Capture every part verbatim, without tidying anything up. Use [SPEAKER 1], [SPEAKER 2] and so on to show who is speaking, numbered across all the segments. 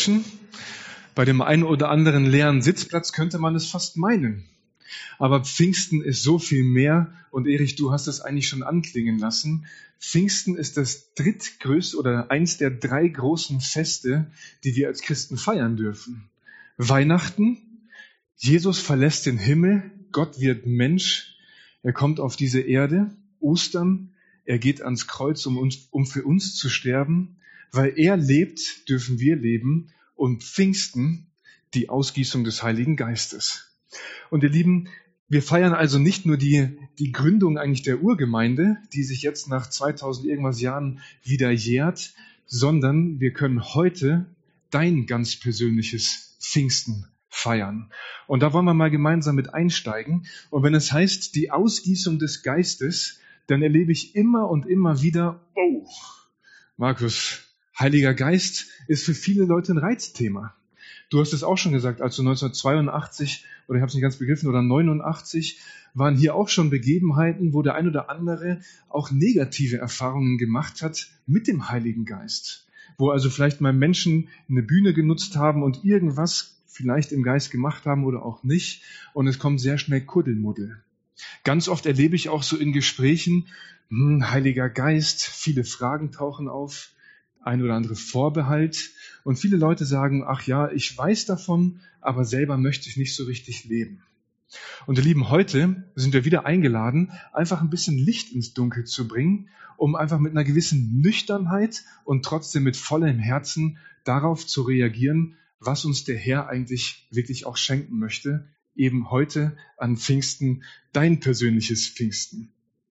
[SPEAKER 1] Deutschen. Bei dem einen oder anderen leeren Sitzplatz könnte man es fast meinen. Aber Pfingsten ist so viel mehr. Und Erich, du hast es eigentlich schon anklingen lassen. Pfingsten ist das drittgrößte oder eins der drei großen Feste, die wir als Christen feiern dürfen. Weihnachten, Jesus verlässt den Himmel, Gott wird Mensch, er kommt auf diese Erde. Ostern, er geht ans Kreuz, um, uns, um für uns zu sterben. Weil er lebt, dürfen wir leben. Und Pfingsten, die Ausgießung des Heiligen Geistes. Und ihr Lieben, wir feiern also nicht nur die, die Gründung eigentlich der Urgemeinde, die sich jetzt nach zweitausend irgendwas Jahren wieder jährt, sondern wir können heute dein ganz persönliches Pfingsten feiern. Und da wollen wir mal gemeinsam mit einsteigen. Und wenn es heißt, die Ausgießung des Geistes, dann erlebe ich immer und immer wieder, oh, Markus, Heiliger Geist ist für viele Leute ein Reizthema. Du hast es auch schon gesagt, als du neunzehnhundertzweiundachtzig, oder ich habe es nicht ganz begriffen, oder neunundachtzig, waren hier auch schon Begebenheiten, wo der ein oder andere auch negative Erfahrungen gemacht hat mit dem Heiligen Geist. Wo also vielleicht mal Menschen eine Bühne genutzt haben und irgendwas vielleicht im Geist gemacht haben oder auch nicht. Und es kommt sehr schnell Kuddelmuddel. Ganz oft erlebe ich auch so in Gesprächen, hm, Heiliger Geist, viele Fragen tauchen auf, ein oder andere Vorbehalt. Und viele Leute sagen, ach ja, ich weiß davon, aber selber möchte ich nicht so richtig leben. Und ihr Lieben, heute sind wir wieder eingeladen, einfach ein bisschen Licht ins Dunkel zu bringen, um einfach mit einer gewissen Nüchternheit und trotzdem mit vollem Herzen darauf zu reagieren, was uns der Herr eigentlich wirklich auch schenken möchte, eben heute an Pfingsten, dein persönliches Pfingsten.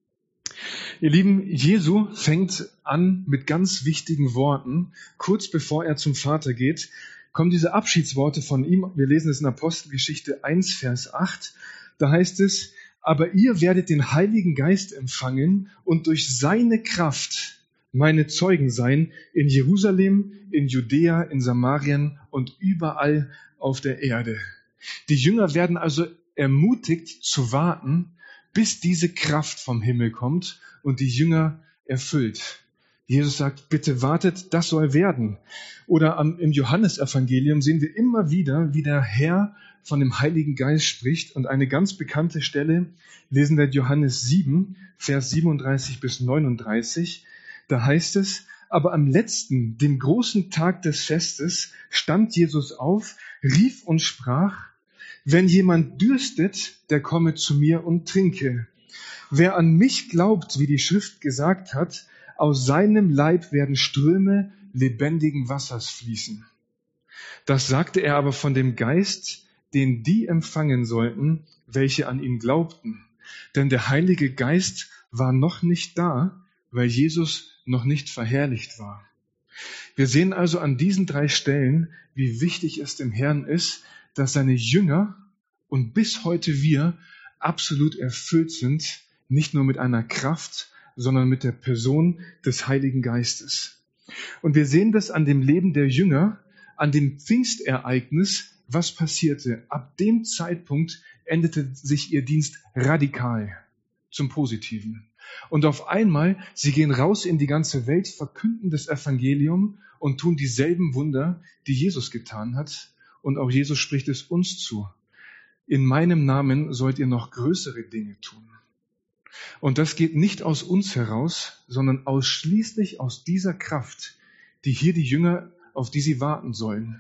[SPEAKER 1] Ihr Lieben, Jesu fängt an mit ganz wichtigen Worten. Kurz bevor er zum Vater geht, kommen diese Abschiedsworte von ihm. Wir lesen es in Apostelgeschichte eins, Vers acht. Da heißt es, aber ihr werdet den Heiligen Geist empfangen und durch seine Kraft meine Zeugen sein in Jerusalem, in Judäa, in Samarien und überall auf der Erde. Die Jünger werden also ermutigt zu warten, bis diese Kraft vom Himmel kommt und die Jünger erfüllt. Jesus sagt, bitte wartet, das soll werden. Oder am, im Johannesevangelium sehen wir immer wieder, wie der Herr von dem Heiligen Geist spricht. Und eine ganz bekannte Stelle lesen wir Johannes sieben, Vers siebenunddreißig bis neununddreißig. Da heißt es, aber am letzten, dem großen Tag des Festes, stand Jesus auf, rief und sprach, wenn jemand dürstet, der komme zu mir und trinke. Wer an mich glaubt, wie die Schrift gesagt hat, aus seinem Leib werden Ströme lebendigen Wassers fließen. Das sagte er aber von dem Geist, den die empfangen sollten, welche an ihn glaubten. Denn der Heilige Geist war noch nicht da, weil Jesus noch nicht verherrlicht war. Wir sehen also an diesen drei Stellen, wie wichtig es dem Herrn ist, dass seine Jünger und bis heute wir absolut erfüllt sind, nicht nur mit einer Kraft, sondern mit der Person des Heiligen Geistes. Und wir sehen das an dem Leben der Jünger, an dem Pfingstereignis, was passierte. Ab dem Zeitpunkt änderte sich ihr Dienst radikal zum Positiven. Und auf einmal, sie gehen raus in die ganze Welt, verkünden das Evangelium und tun dieselben Wunder, die Jesus getan hat. Und auch Jesus spricht es uns zu. In meinem Namen sollt ihr noch größere Dinge tun. Und das geht nicht aus uns heraus, sondern ausschließlich aus dieser Kraft, die hier die Jünger, auf die sie warten sollen.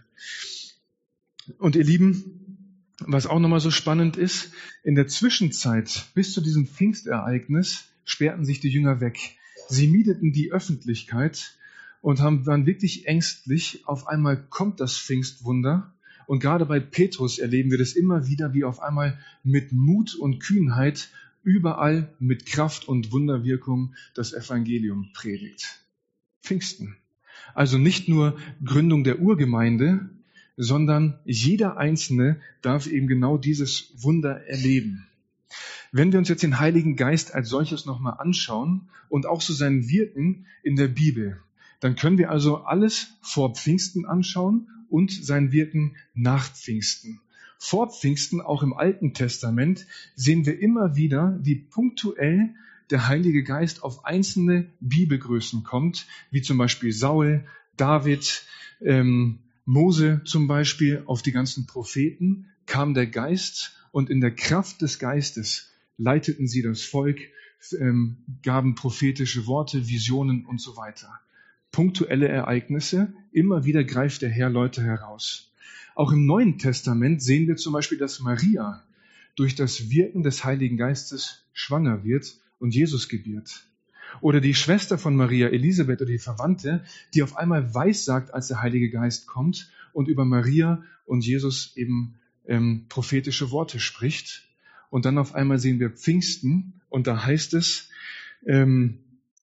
[SPEAKER 1] Und ihr Lieben, was auch nochmal so spannend ist, in der Zwischenzeit bis zu diesem Pfingstereignis sperrten sich die Jünger weg. Sie miedeten die Öffentlichkeit und haben, waren wirklich ängstlich. Auf einmal kommt das Pfingstwunder. Und gerade bei Petrus erleben wir das immer wieder, wie auf einmal mit Mut und Kühnheit überall mit Kraft und Wunderwirkung das Evangelium predigt. Pfingsten. Also nicht nur Gründung der Urgemeinde, sondern jeder Einzelne darf eben genau dieses Wunder erleben. Wenn wir uns jetzt den Heiligen Geist als solches nochmal anschauen und auch so sein Wirken in der Bibel, dann können wir also alles vor Pfingsten anschauen und sein Wirken nach Pfingsten. Vor Pfingsten, auch im Alten Testament, sehen wir immer wieder, wie punktuell der Heilige Geist auf einzelne Bibelgrößen kommt, wie zum Beispiel Saul, David, ähm, Mose zum Beispiel, auf die ganzen Propheten kam der Geist und in der Kraft des Geistes leiteten sie das Volk, ähm, gaben prophetische Worte, Visionen und so weiter. Punktuelle Ereignisse, immer wieder greift der Herr Leute heraus. Auch im Neuen Testament sehen wir zum Beispiel, dass Maria durch das Wirken des Heiligen Geistes schwanger wird und Jesus gebiert. Oder die Schwester von Maria, Elisabeth, oder die Verwandte, die auf einmal weissagt, als der Heilige Geist kommt und über Maria und Jesus eben ähm, prophetische Worte spricht. Und dann auf einmal sehen wir Pfingsten und da heißt es, ähm,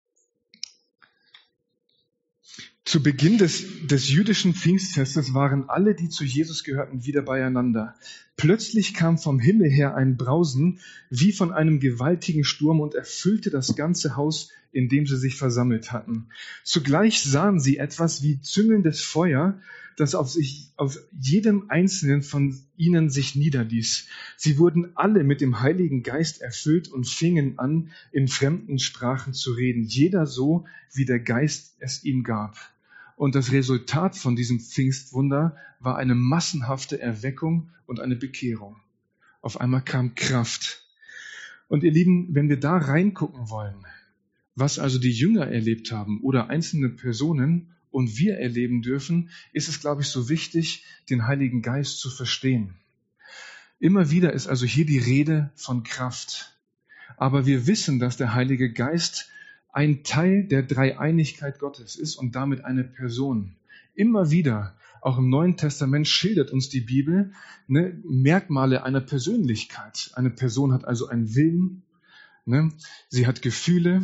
[SPEAKER 1] zu Beginn des, des jüdischen Pfingstfestes waren alle, die zu Jesus gehörten, wieder beieinander. Plötzlich kam vom Himmel her ein Brausen wie von einem gewaltigen Sturm und erfüllte das ganze Haus, in dem sie sich versammelt hatten. Zugleich sahen sie etwas wie züngelndes Feuer, das auf sich, auf jedem einzelnen von ihnen sich niederließ. Sie wurden alle mit dem Heiligen Geist erfüllt und fingen an, in fremden Sprachen zu reden, jeder so, wie der Geist es ihm gab. Und das Resultat von diesem Pfingstwunder war eine massenhafte Erweckung und eine Bekehrung. Auf einmal kam Kraft. Und ihr Lieben, wenn wir da reingucken wollen, was also die Jünger erlebt haben oder einzelne Personen und wir erleben dürfen, ist es, glaube ich, so wichtig, den Heiligen Geist zu verstehen. Immer wieder ist also hier die Rede von Kraft. Aber wir wissen, dass der Heilige Geist ein Teil der Dreieinigkeit Gottes ist und damit eine Person. Immer wieder, auch im Neuen Testament, schildert uns die Bibel ne, Merkmale einer Persönlichkeit. Eine Person hat also einen Willen, ne, sie hat Gefühle,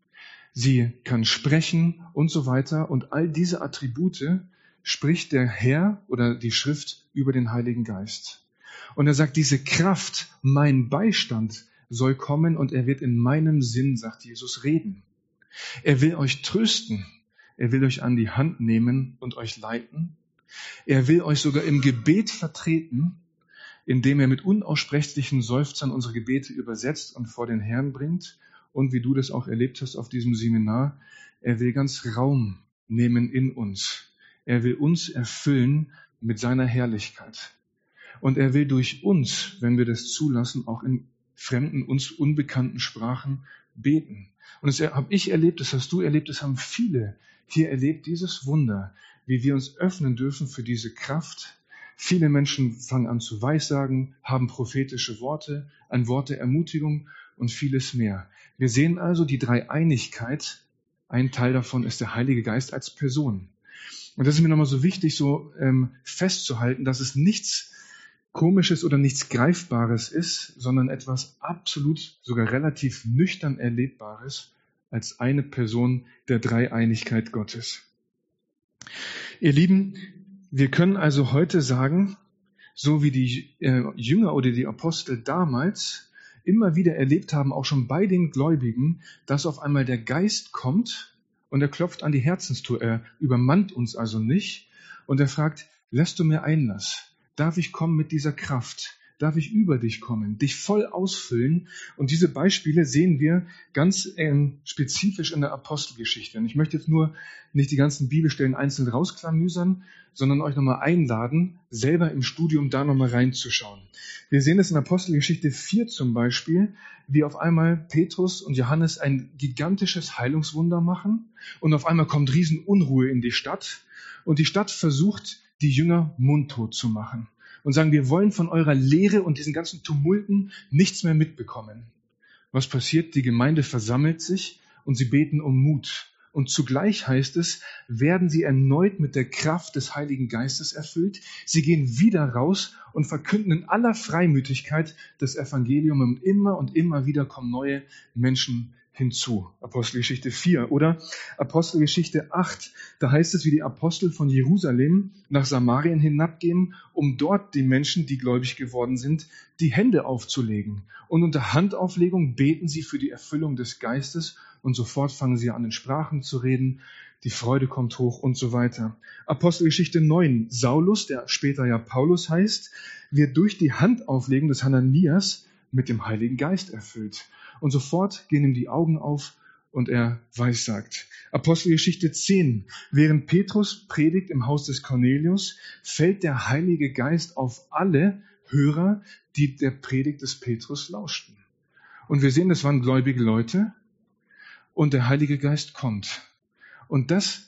[SPEAKER 1] sie kann sprechen und so weiter. Und all diese Attribute spricht der Herr oder die Schrift über den Heiligen Geist. Und er sagt, diese Kraft, mein Beistand, soll kommen und er wird in meinem Sinn, sagt Jesus, reden. Er will euch trösten. Er will euch an die Hand nehmen und euch leiten. Er will euch sogar im Gebet vertreten, indem er mit unaussprechlichen Seufzern unsere Gebete übersetzt und vor den Herrn bringt. Und wie du das auch erlebt hast auf diesem Seminar, er will ganz Raum nehmen in uns. Er will uns erfüllen mit seiner Herrlichkeit. Und er will durch uns, wenn wir das zulassen, auch in fremden, uns unbekannten Sprachen beten. Und das habe ich erlebt, das hast du erlebt, das haben viele hier erlebt, dieses Wunder, wie wir uns öffnen dürfen für diese Kraft. Viele Menschen fangen an zu weissagen, haben prophetische Worte, ein Wort der Ermutigung und vieles mehr. Wir sehen also die Dreieinigkeit. Ein Teil davon ist der Heilige Geist als Person. Und das ist mir nochmal so wichtig, so ähm, festzuhalten, dass es nichts Komisches oder nichts Greifbares ist, sondern etwas absolut, sogar relativ nüchtern Erlebbares als eine Person der Dreieinigkeit Gottes. Ihr Lieben, wir können also heute sagen, so wie die äh, Jünger oder die Apostel damals immer wieder erlebt haben, auch schon bei den Gläubigen, dass auf einmal der Geist kommt und er klopft an die Herzenstür. Er übermannt uns also nicht und er fragt, lässt du mir Einlass? Darf ich kommen mit dieser Kraft? Darf ich über dich kommen, dich voll ausfüllen? Und diese Beispiele sehen wir ganz ähm, spezifisch in der Apostelgeschichte. Und ich möchte jetzt nur nicht die ganzen Bibelstellen einzeln rausklamüsern, sondern euch nochmal einladen, selber im Studium da nochmal reinzuschauen. Wir sehen es in Apostelgeschichte vier zum Beispiel, wie auf einmal Petrus und Johannes ein gigantisches Heilungswunder machen und auf einmal kommt Riesenunruhe in die Stadt und die Stadt versucht, die Jünger mundtot zu machen und sagen, wir wollen von eurer Lehre und diesen ganzen Tumulten nichts mehr mitbekommen. Was passiert? Die Gemeinde versammelt sich und sie beten um Mut. Und zugleich heißt es, werden sie erneut mit der Kraft des Heiligen Geistes erfüllt. Sie gehen wieder raus und verkünden in aller Freimütigkeit das Evangelium und immer und immer wieder kommen neue Menschen hinzu. Apostelgeschichte vier oder Apostelgeschichte acht. Da heißt es, wie die Apostel von Jerusalem nach Samarien hinabgehen, um dort den Menschen, die gläubig geworden sind, die Hände aufzulegen. Und unter Handauflegung beten sie für die Erfüllung des Geistes und sofort fangen sie an, in Sprachen zu reden. Die Freude kommt hoch und so weiter. Apostelgeschichte neun. Saulus, der später ja Paulus heißt, wird durch die Handauflegung des Hananias mit dem Heiligen Geist erfüllt. Und sofort gehen ihm die Augen auf und er weissagt. Apostelgeschichte zehn. Während Petrus predigt im Haus des Cornelius, fällt der Heilige Geist auf alle Hörer, die der Predigt des Petrus lauschten. Und wir sehen, das waren gläubige Leute und der Heilige Geist kommt. Und das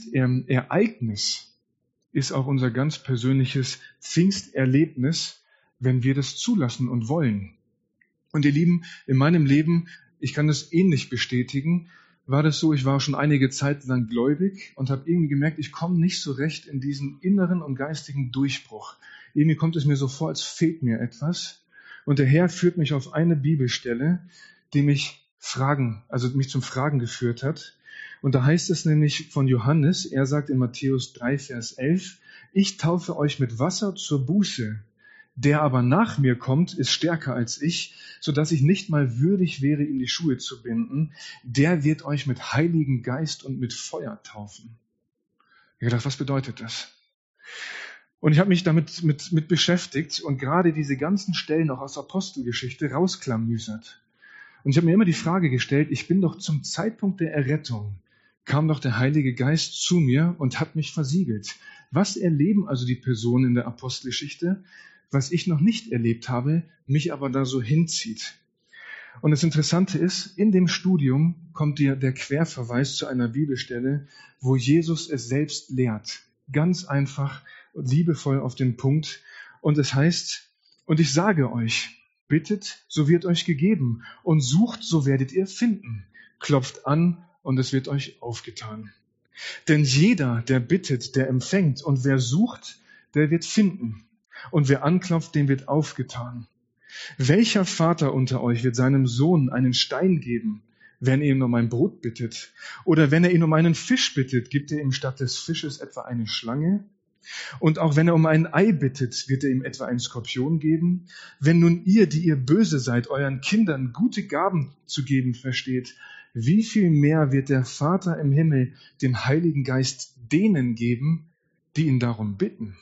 [SPEAKER 1] Pfingstereignis ist auch unser ganz persönliches Pfingsterlebnis, wenn wir das zulassen und wollen. Und ihr Lieben, in meinem Leben, ich kann das ähnlich bestätigen, war das so, ich war schon einige Zeit lang gläubig und habe irgendwie gemerkt, ich komme nicht so recht in diesen inneren und geistigen Durchbruch. Irgendwie kommt es mir so vor, als fehlt mir etwas. Und der Herr führt mich auf eine Bibelstelle, die mich fragen, also mich zum Fragen geführt hat. Und da heißt es nämlich von Johannes, er sagt in Matthäus drei, Vers elf, ich taufe euch mit Wasser zur Buße. Der aber nach mir kommt, ist stärker als ich, so dass ich nicht mal würdig wäre, ihm die Schuhe zu binden. Der wird euch mit Heiligen Geist und mit Feuer taufen. Ich habe gedacht, was bedeutet das? Und ich habe mich damit mit, mit beschäftigt und gerade diese ganzen Stellen auch aus der Apostelgeschichte rausklamüsert. Und ich habe mir immer die Frage gestellt, ich bin doch zum Zeitpunkt der Errettung, kam doch der Heilige Geist zu mir und hat mich versiegelt. Was erleben also die Personen in der Apostelgeschichte, was ich noch nicht erlebt habe, mich aber da so hinzieht? Und das Interessante ist, in dem Studium kommt dir der Querverweis zu einer Bibelstelle, wo Jesus es selbst lehrt. Ganz einfach und liebevoll auf den Punkt. Und es heißt, und ich sage euch, bittet, so wird euch gegeben. Und sucht, so werdet ihr finden. Klopft an, und es wird euch aufgetan. Denn jeder, der bittet, der empfängt. Und wer sucht, der wird finden. Und wer anklopft, dem wird aufgetan. Welcher Vater unter euch wird seinem Sohn einen Stein geben, wenn er ihn um ein Brot bittet? Oder wenn er ihn um einen Fisch bittet, gibt er ihm statt des Fisches etwa eine Schlange? Und auch wenn er um ein Ei bittet, wird er ihm etwa einen Skorpion geben? Wenn nun ihr, die ihr böse seid, euren Kindern gute Gaben zu geben versteht, wie viel mehr wird der Vater im Himmel den Heiligen Geist denen geben, die ihn darum bitten?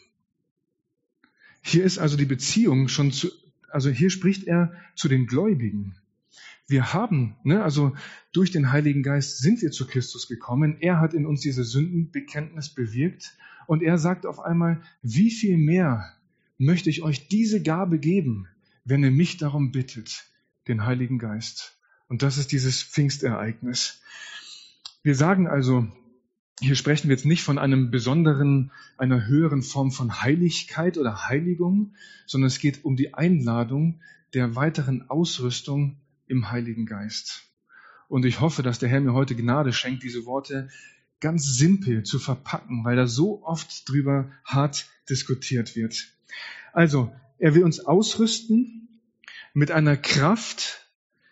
[SPEAKER 1] Hier ist also die Beziehung schon zu, also hier spricht er zu den Gläubigen. Wir haben, ne, also durch den Heiligen Geist sind wir zu Christus gekommen. Er hat in uns diese Sündenbekenntnis bewirkt und er sagt auf einmal, wie viel mehr möchte ich euch diese Gabe geben, wenn ihr mich darum bittet, den Heiligen Geist. Und das ist dieses Pfingstereignis. Wir sagen also, hier sprechen wir jetzt nicht von einem besonderen, einer höheren Form von Heiligkeit oder Heiligung, sondern es geht um die Einladung der weiteren Ausrüstung im Heiligen Geist. Und ich hoffe, dass der Herr mir heute Gnade schenkt, diese Worte ganz simpel zu verpacken, weil da so oft drüber hart diskutiert wird. Also, er will uns ausrüsten mit einer Kraft,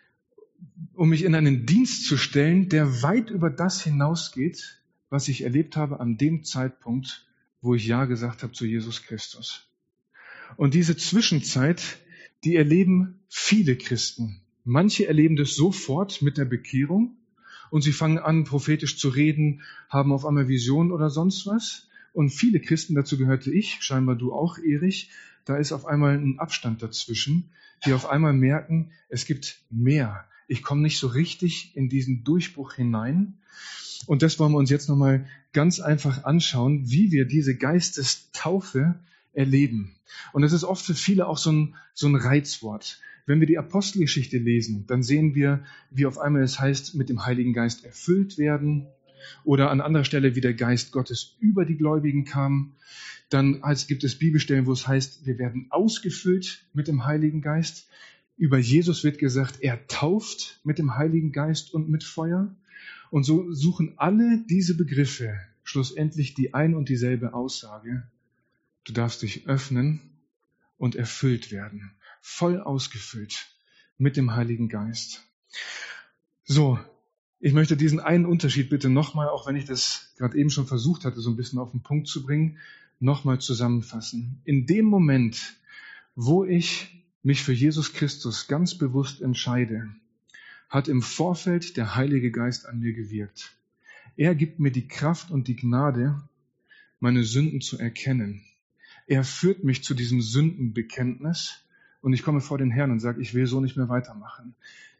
[SPEAKER 1] um mich in einen Dienst zu stellen, der weit über das hinausgeht, was ich erlebt habe an dem Zeitpunkt, wo ich Ja gesagt habe zu Jesus Christus. Und diese Zwischenzeit, die erleben viele Christen. Manche erleben das sofort mit der Bekehrung und sie fangen an, prophetisch zu reden, haben auf einmal Visionen oder sonst was. Und viele Christen, dazu gehörte ich, scheinbar du auch, Erich, da ist auf einmal ein Abstand dazwischen, die auf einmal merken, es gibt mehr. Ich komme nicht so richtig in diesen Durchbruch hinein. Und das wollen wir uns jetzt nochmal ganz einfach anschauen, wie wir diese Geistestaufe erleben. Und das ist oft für viele auch so ein, so ein Reizwort. Wenn wir die Apostelgeschichte lesen, dann sehen wir, wie auf einmal es heißt, mit dem Heiligen Geist erfüllt werden. Oder an anderer Stelle, wie der Geist Gottes über die Gläubigen kam. Dann gibt es Bibelstellen, wo es heißt, wir werden ausgefüllt mit dem Heiligen Geist. Über Jesus wird gesagt, er tauft mit dem Heiligen Geist und mit Feuer. Und so suchen alle diese Begriffe schlussendlich die ein und dieselbe Aussage. Du darfst dich öffnen und erfüllt werden. Voll ausgefüllt mit dem Heiligen Geist. So, ich möchte diesen einen Unterschied bitte nochmal, auch wenn ich das gerade eben schon versucht hatte, so ein bisschen auf den Punkt zu bringen, nochmal zusammenfassen. In dem Moment, wo ich mich für Jesus Christus ganz bewusst entscheide, hat im Vorfeld der Heilige Geist an mir gewirkt. Er gibt mir die Kraft und die Gnade, meine Sünden zu erkennen. Er führt mich zu diesem Sündenbekenntnis und ich komme vor den Herrn und sage, ich will so nicht mehr weitermachen.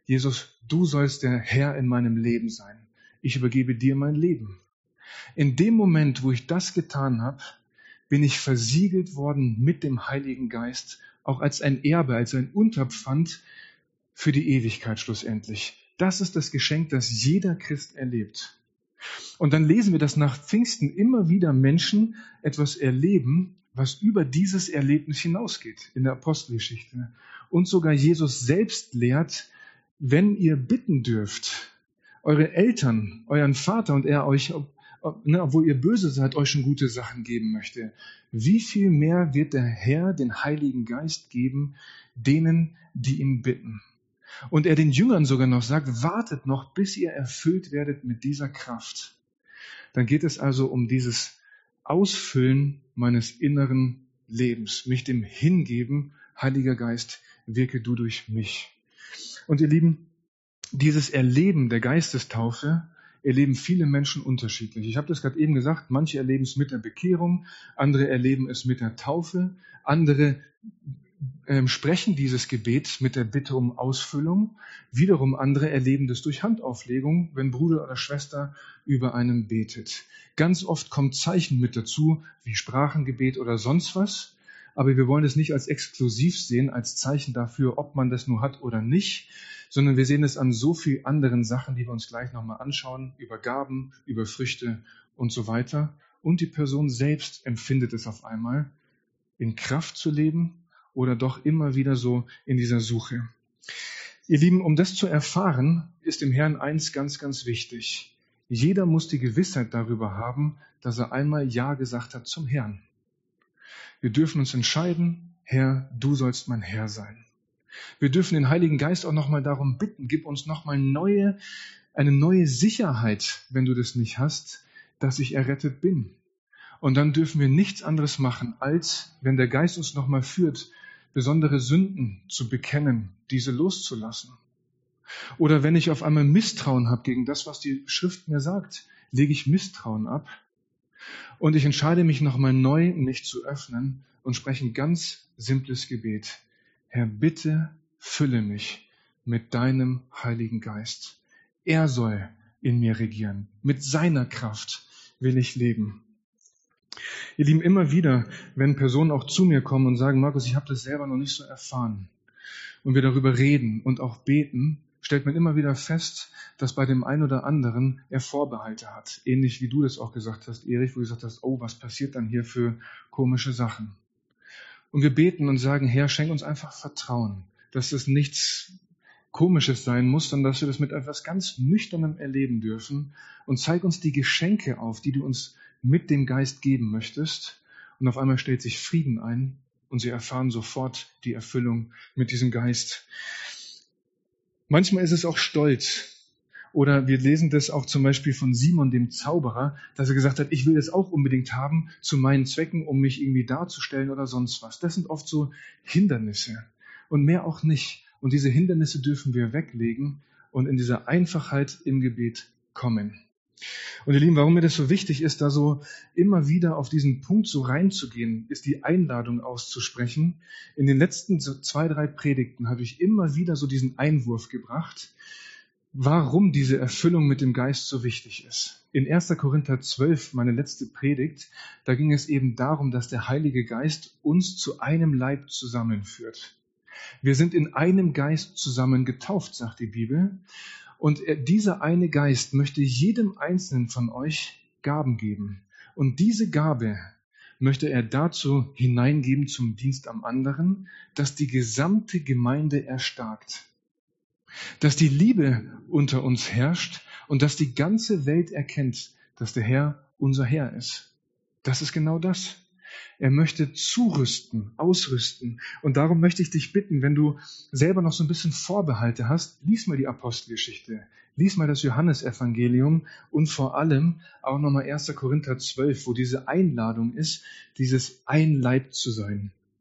[SPEAKER 1] Jesus, du sollst der Herr in meinem Leben sein. Ich übergebe dir mein Leben. In dem Moment, wo ich das getan habe, bin ich versiegelt worden mit dem Heiligen Geist, auch als ein Erbe, als ein Unterpfand für die Ewigkeit schlussendlich. Das ist das Geschenk, das jeder Christ erlebt. Und dann lesen wir, dass nach Pfingsten immer wieder Menschen etwas erleben, was über dieses Erlebnis hinausgeht in der Apostelgeschichte. Und sogar Jesus selbst lehrt, wenn ihr bitten dürft, eure Eltern, euren Vater und er euch, ne, obwohl ihr böse seid, euch schon gute Sachen geben möchte, wie viel mehr wird der Herr den Heiligen Geist geben, denen, die ihn bitten. Und er den Jüngern sogar noch sagt, wartet noch, bis ihr erfüllt werdet mit dieser Kraft. Dann geht es also um dieses Ausfüllen meines inneren Lebens, mich dem hingeben, Heiliger Geist, wirke du durch mich. Und ihr Lieben, dieses Erleben der Geistestaufe erleben viele Menschen unterschiedlich. Ich habe das gerade eben gesagt, manche erleben es mit der Bekehrung, andere erleben es mit der Taufe, andere ähm, sprechen dieses Gebet mit der Bitte um Ausfüllung, wiederum andere erleben das durch Handauflegung, wenn Bruder oder Schwester über einen betet. Ganz oft kommt Zeichen mit dazu, wie Sprachengebet oder sonst was, aber wir wollen es nicht als exklusiv sehen, als Zeichen dafür, ob man das nur hat oder nicht, sondern wir sehen es an so vielen anderen Sachen, die wir uns gleich nochmal anschauen, über Gaben, über Früchte und so weiter. Und die Person selbst empfindet es auf einmal, in Kraft zu leben oder doch immer wieder so in dieser Suche. Ihr Lieben, um das zu erfahren, ist dem Herrn eins ganz, ganz wichtig. Jeder muss die Gewissheit darüber haben, dass er einmal Ja gesagt hat zum Herrn. Wir dürfen uns entscheiden, Herr, du sollst mein Herr sein. Wir dürfen den Heiligen Geist auch nochmal darum bitten, gib uns nochmal neue, eine neue Sicherheit, wenn du das nicht hast, dass ich errettet bin. Und dann dürfen wir nichts anderes machen, als, wenn der Geist uns nochmal führt, besondere Sünden zu bekennen, diese loszulassen. Oder wenn ich auf einmal Misstrauen habe gegen das, was die Schrift mir sagt, lege ich Misstrauen ab und ich entscheide mich nochmal neu, mich zu öffnen und spreche ein ganz simples Gebet. Herr, bitte fülle mich mit deinem Heiligen Geist. Er soll in mir regieren. Mit seiner Kraft will ich leben. Ihr Lieben, immer wieder, wenn Personen auch zu mir kommen und sagen, Markus, ich habe das selber noch nicht so erfahren, und wir darüber reden und auch beten, stellt man immer wieder fest, dass bei dem einen oder anderen er Vorbehalte hat. Ähnlich wie du das auch gesagt hast, Erich, wo du gesagt hast, oh, was passiert dann hier für komische Sachen? Und wir beten und sagen, Herr, schenk uns einfach Vertrauen, dass es nichts Komisches sein muss, sondern dass wir das mit etwas ganz Nüchternem erleben dürfen, und zeig uns die Geschenke auf, die du uns mit dem Geist geben möchtest. Und auf einmal stellt sich Frieden ein und sie erfahren sofort die Erfüllung mit diesem Geist. Manchmal ist es auch Stolz. Oder wir lesen das auch zum Beispiel von Simon, dem Zauberer, dass er gesagt hat, ich will das auch unbedingt haben zu meinen Zwecken, um mich irgendwie darzustellen oder sonst was. Das sind oft so Hindernisse und mehr auch nicht. Und diese Hindernisse dürfen wir weglegen und in dieser Einfachheit im Gebet kommen. Und ihr Lieben, warum mir das so wichtig ist, da so immer wieder auf diesen Punkt so reinzugehen, ist die Einladung auszusprechen. In den letzten so zwei, drei Predigten habe ich immer wieder so diesen Einwurf gebracht, warum diese Erfüllung mit dem Geist so wichtig ist. In erster Korinther zwölf, meine letzte Predigt, da ging es eben darum, dass der Heilige Geist uns zu einem Leib zusammenführt. Wir sind in einem Geist zusammen getauft, sagt die Bibel. Und er, dieser eine Geist möchte jedem Einzelnen von euch Gaben geben. Und diese Gabe möchte er dazu hineingeben zum Dienst am anderen, dass die gesamte Gemeinde erstarkt. Dass die Liebe unter uns herrscht und dass die ganze Welt erkennt, dass der Herr unser Herr ist. Das ist genau das. Er möchte zurüsten, ausrüsten. Und darum möchte ich dich bitten, wenn du selber noch so ein bisschen Vorbehalte hast, lies mal die Apostelgeschichte, lies mal das Johannesevangelium und vor allem auch nochmal erster Korinther zwölf, wo diese Einladung ist, dieses ein Leib zu sein.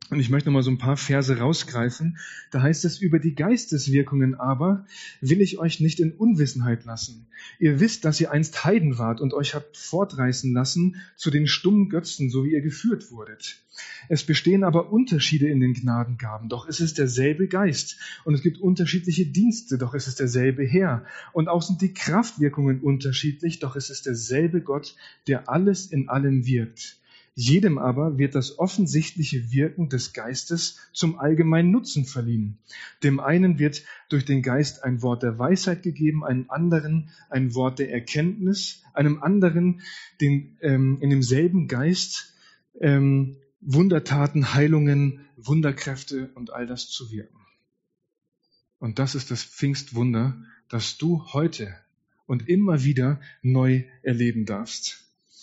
[SPEAKER 1] Und ich möchte noch mal so ein paar Verse rausgreifen. Da heißt es, über die Geisteswirkungen aber will ich euch nicht in Unwissenheit lassen. Ihr wisst, dass ihr einst Heiden wart und euch habt fortreißen lassen zu den stummen Götzen, so wie ihr geführt wurdet. Es bestehen aber Unterschiede in den Gnadengaben, doch es ist derselbe Geist. Und es gibt unterschiedliche Dienste, doch es ist derselbe Herr. Und auch sind die Kraftwirkungen unterschiedlich, doch es ist derselbe Gott, der alles in allem wirkt. Jedem aber wird das offensichtliche Wirken des Geistes zum allgemeinen Nutzen verliehen. Dem einen wird durch den Geist ein Wort der Weisheit gegeben, einem anderen ein Wort der Erkenntnis, einem anderen den, ähm, in demselben Geist ähm, Wundertaten, Heilungen, Wunderkräfte und all das zu wirken. Und das ist das Pfingstwunder, das du heute und immer wieder neu erleben darfst.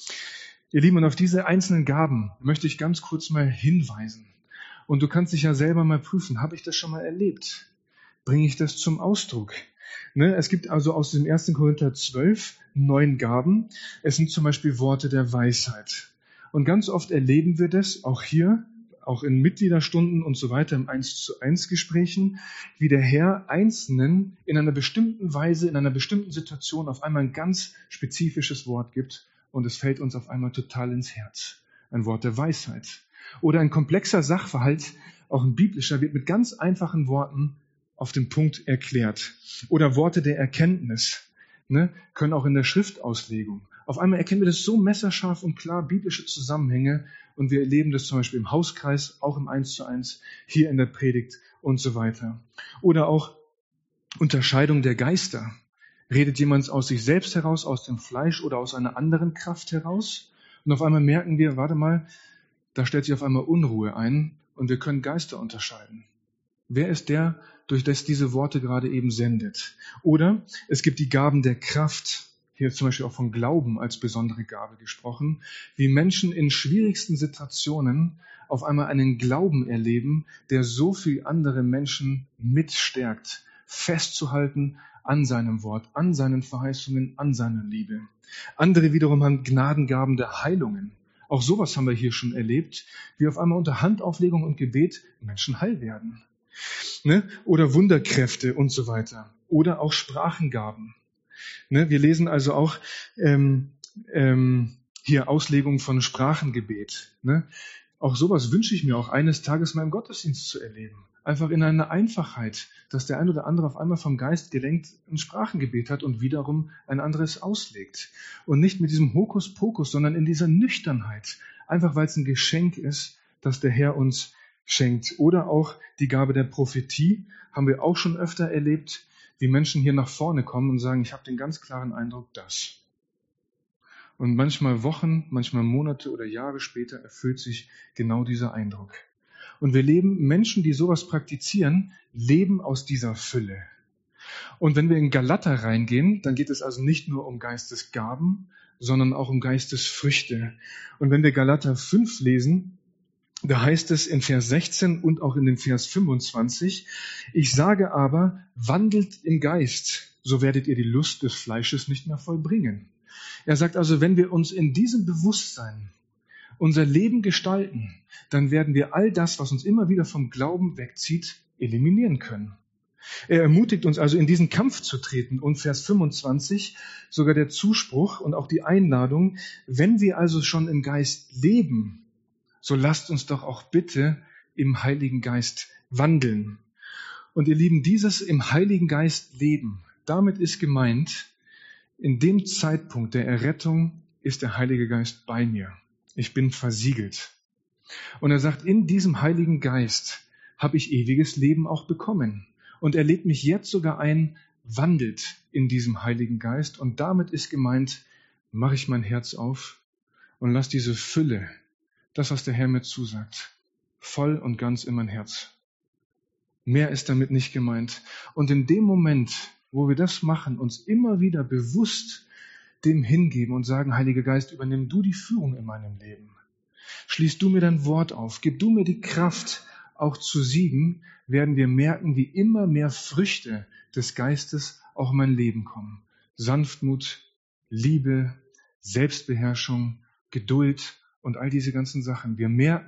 [SPEAKER 1] Ihr Lieben, und auf diese einzelnen Gaben möchte ich ganz kurz mal hinweisen. Und du kannst dich ja selber mal prüfen, habe ich das schon mal erlebt? Bringe ich das zum Ausdruck? Ne, es gibt also aus dem ersten Korinther zwölf neun Gaben. Es sind zum Beispiel Worte der Weisheit. Und ganz oft erleben wir das, auch hier, auch in Mitgliederstunden und so weiter, im eins zu eins Gesprächen, wie der Herr Einzelnen in einer bestimmten Weise, in einer bestimmten Situation auf einmal ein ganz spezifisches Wort gibt. Und es fällt uns auf einmal total ins Herz. Ein Wort der Weisheit. Oder ein komplexer Sachverhalt, auch ein biblischer, wird mit ganz einfachen Worten auf den Punkt erklärt. Oder Worte der Erkenntnis, ne, können auch in der Schriftauslegung. Auf einmal erkennen wir das so messerscharf und klar, biblische Zusammenhänge. Und wir erleben das zum Beispiel im Hauskreis, auch im eins zu eins, hier in der Predigt und so weiter. Oder auch Unterscheidung der Geister. Redet jemand aus sich selbst heraus, aus dem Fleisch oder aus einer anderen Kraft heraus? Und auf einmal merken wir, warte mal, da stellt sich auf einmal Unruhe ein und wir können Geister unterscheiden. Wer ist der, durch das diese Worte gerade eben sendet? Oder es gibt die Gaben der Kraft, hier zum Beispiel auch von Glauben als besondere Gabe gesprochen, wie Menschen in schwierigsten Situationen auf einmal einen Glauben erleben, der so viel andere Menschen mitstärkt, festzuhalten an seinem Wort, an seinen Verheißungen, an seiner Liebe. Andere wiederum haben Gnadengaben der Heilungen. Auch sowas haben wir hier schon erlebt, wie auf einmal unter Handauflegung und Gebet Menschen heil werden. Ne? Oder Wunderkräfte und so weiter. Oder auch Sprachengaben. Ne? Wir lesen also auch ähm, ähm, hier Auslegung von Sprachengebet. Ne? Auch sowas wünsche ich mir auch eines Tages mal im Gottesdienst zu erleben. Einfach in einer Einfachheit, dass der ein oder andere auf einmal vom Geist gelenkt ein Sprachengebet hat und wiederum ein anderes auslegt. Und nicht mit diesem Hokuspokus, sondern in dieser Nüchternheit. Einfach weil es ein Geschenk ist, das der Herr uns schenkt. Oder auch die Gabe der Prophetie haben wir auch schon öfter erlebt, wie Menschen hier nach vorne kommen und sagen, ich habe den ganz klaren Eindruck, das. Und manchmal Wochen, manchmal Monate oder Jahre später erfüllt sich genau dieser Eindruck. Und wir leben, Menschen, die sowas praktizieren, leben aus dieser Fülle. Und wenn wir in Galater reingehen, dann geht es also nicht nur um Geistesgaben, sondern auch um Geistesfrüchte. Und wenn wir Galater fünf lesen, da heißt es in Vers sechzehn und auch in dem Vers fünfundzwanzig, ich sage aber, wandelt im Geist, so werdet ihr die Lust des Fleisches nicht mehr vollbringen. Er sagt also, wenn wir uns in diesem Bewusstsein unser Leben gestalten, dann werden wir all das, was uns immer wieder vom Glauben wegzieht, eliminieren können. Er ermutigt uns also, in diesen Kampf zu treten. Und Vers fünfundzwanzig, sogar der Zuspruch und auch die Einladung, wenn wir also schon im Geist leben, so lasst uns doch auch bitte im Heiligen Geist wandeln. Und ihr Lieben, dieses im Heiligen Geist leben, damit ist gemeint, in dem Zeitpunkt der Errettung ist der Heilige Geist bei mir. Ich bin versiegelt. Und er sagt, in diesem Heiligen Geist habe ich ewiges Leben auch bekommen. Und er lädt mich jetzt sogar ein, wandelt in diesem Heiligen Geist. Und damit ist gemeint, mache ich mein Herz auf und lass diese Fülle, das, was der Herr mir zusagt, voll und ganz in mein Herz. Mehr ist damit nicht gemeint. Und in dem Moment, wo wir das machen, uns immer wieder bewusst dem hingeben und sagen, Heiliger Geist, übernimm du die Führung in meinem Leben. Schließ du mir dein Wort auf, gib du mir die Kraft, auch zu siegen, werden wir merken, wie immer mehr Früchte des Geistes auch in mein Leben kommen. Sanftmut, Liebe, Selbstbeherrschung, Geduld und all diese ganzen Sachen. Wir merken,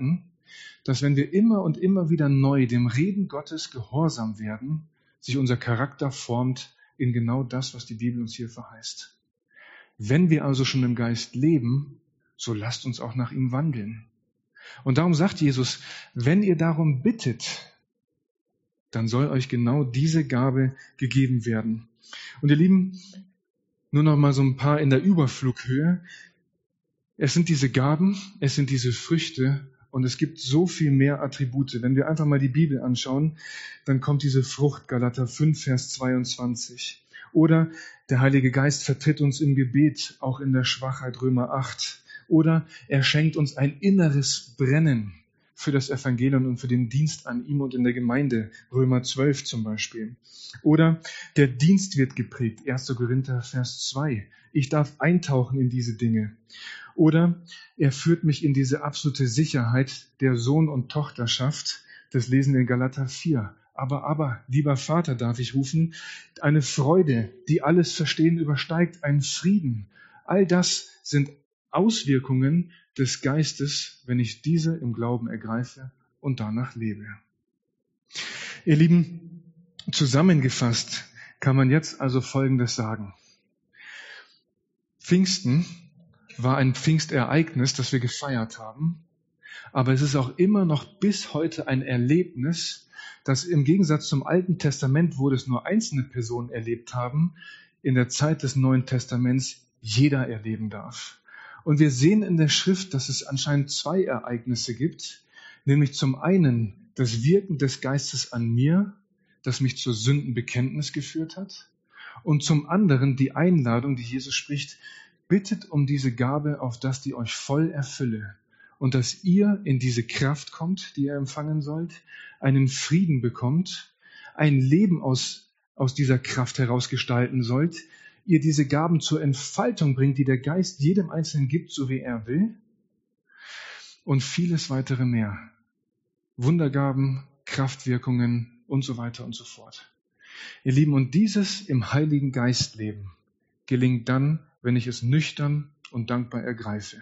[SPEAKER 1] dass wenn wir immer und immer wieder neu dem Reden Gottes gehorsam werden, sich unser Charakter formt in genau das, was die Bibel uns hier verheißt. Wenn wir also schon im Geist leben, so lasst uns auch nach ihm wandeln. Und darum sagt Jesus, wenn ihr darum bittet, dann soll euch genau diese Gabe gegeben werden. Und ihr Lieben, nur noch mal so ein paar in der Überflughöhe. Es sind diese Gaben, es sind diese Früchte und es gibt so viel mehr Attribute. Wenn wir einfach mal die Bibel anschauen, dann kommt diese Frucht, Galater fünf, Vers zweiundzwanzig. Oder der Heilige Geist vertritt uns im Gebet, auch in der Schwachheit, Römer acht. Oder er schenkt uns ein inneres Brennen für das Evangelium und für den Dienst an ihm und in der Gemeinde, Römer zwölf zum Beispiel. Oder der Dienst wird geprägt, erster Korinther, Vers zwei. Ich darf eintauchen in diese Dinge. Oder er führt mich in diese absolute Sicherheit der Sohn- und Tochterschaft. Das lesen wir in Galater vier. Aber, aber, lieber Vater, darf ich rufen, eine Freude, die alles Verstehen übersteigt, ein Frieden. All das sind Auswirkungen des Geistes, wenn ich diese im Glauben ergreife und danach lebe. Ihr Lieben, zusammengefasst kann man jetzt also Folgendes sagen. Pfingsten war ein Pfingstereignis, das wir gefeiert haben, aber es ist auch immer noch bis heute ein Erlebnis, das im Gegensatz zum Alten Testament, wo es nur einzelne Personen erlebt haben, in der Zeit des Neuen Testaments jeder erleben darf. Und wir sehen in der Schrift, dass es anscheinend zwei Ereignisse gibt, nämlich zum einen das Wirken des Geistes an mir, das mich zur Sündenbekenntnis geführt hat, und zum anderen die Einladung, die Jesus spricht, bittet um diese Gabe, auf dass die euch voll erfülle und dass ihr in diese Kraft kommt, die ihr empfangen sollt, einen Frieden bekommt, ein Leben aus, aus dieser Kraft heraus gestalten sollt, ihr diese Gaben zur Entfaltung bringt, die der Geist jedem Einzelnen gibt, so wie er will, und vieles weitere mehr. Wundergaben, Kraftwirkungen und so weiter und so fort. Ihr Lieben, und dieses im Heiligen Geist leben gelingt dann, wenn ich es nüchtern und dankbar ergreife.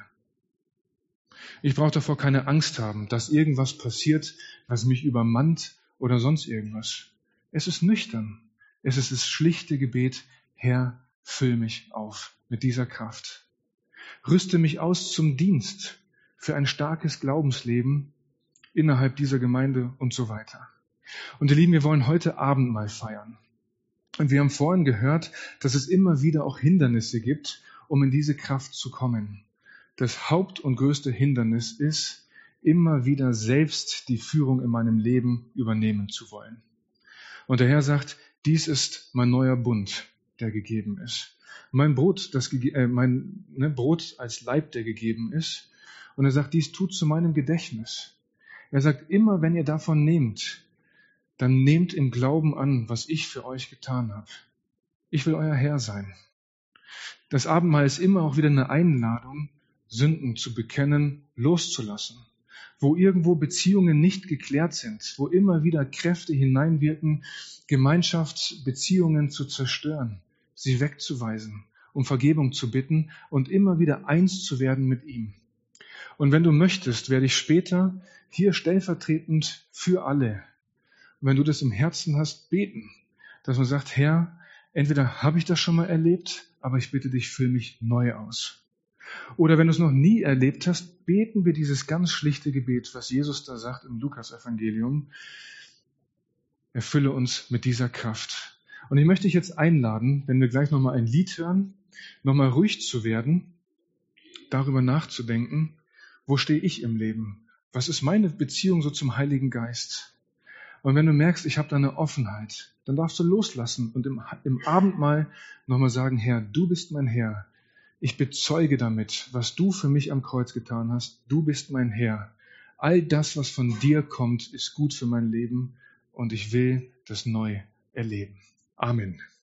[SPEAKER 1] Ich brauche davor keine Angst haben, dass irgendwas passiert, was mich übermannt oder sonst irgendwas. Es ist nüchtern. Es ist das schlichte Gebet, Herr, füll mich auf mit dieser Kraft. Rüste mich aus zum Dienst für ein starkes Glaubensleben innerhalb dieser Gemeinde und so weiter. Und ihr Lieben, wir wollen heute Abendmahl feiern. Und wir haben vorhin gehört, dass es immer wieder auch Hindernisse gibt, um in diese Kraft zu kommen. Das Haupt- und größte Hindernis ist, immer wieder selbst die Führung in meinem Leben übernehmen zu wollen. Und der Herr sagt, dies ist mein neuer Bund, der gegeben ist. Mein Brot, das, äh, mein ne, Brot als Leib, der gegeben ist. Und er sagt, dies tut zu meinem Gedächtnis. Er sagt, immer wenn ihr davon nehmt, dann nehmt im Glauben an, was ich für euch getan habe. Ich will euer Herr sein. Das Abendmahl ist immer auch wieder eine Einladung, Sünden zu bekennen, loszulassen. Wo irgendwo Beziehungen nicht geklärt sind, wo immer wieder Kräfte hineinwirken, Gemeinschaftsbeziehungen zu zerstören, sie wegzuweisen, um Vergebung zu bitten und immer wieder eins zu werden mit ihm. Und wenn du möchtest, werde ich später hier stellvertretend für alle, wenn du das im Herzen hast, beten, dass man sagt, Herr, entweder habe ich das schon mal erlebt, aber ich bitte dich, füll mich neu aus. Oder wenn du es noch nie erlebt hast, beten wir dieses ganz schlichte Gebet, was Jesus da sagt im Lukas-Evangelium. Erfülle uns mit dieser Kraft. Und ich möchte dich jetzt einladen, wenn wir gleich nochmal ein Lied hören, nochmal ruhig zu werden, darüber nachzudenken, wo stehe ich im Leben? Was ist meine Beziehung so zum Heiligen Geist? Und wenn du merkst, ich habe da eine Offenheit, dann darfst du loslassen und im, im Abendmahl nochmal sagen, Herr, du bist mein Herr. Ich bezeuge damit, was du für mich am Kreuz getan hast. Du bist mein Herr. All das, was von dir kommt, ist gut für mein Leben und ich will das neu erleben. Amen.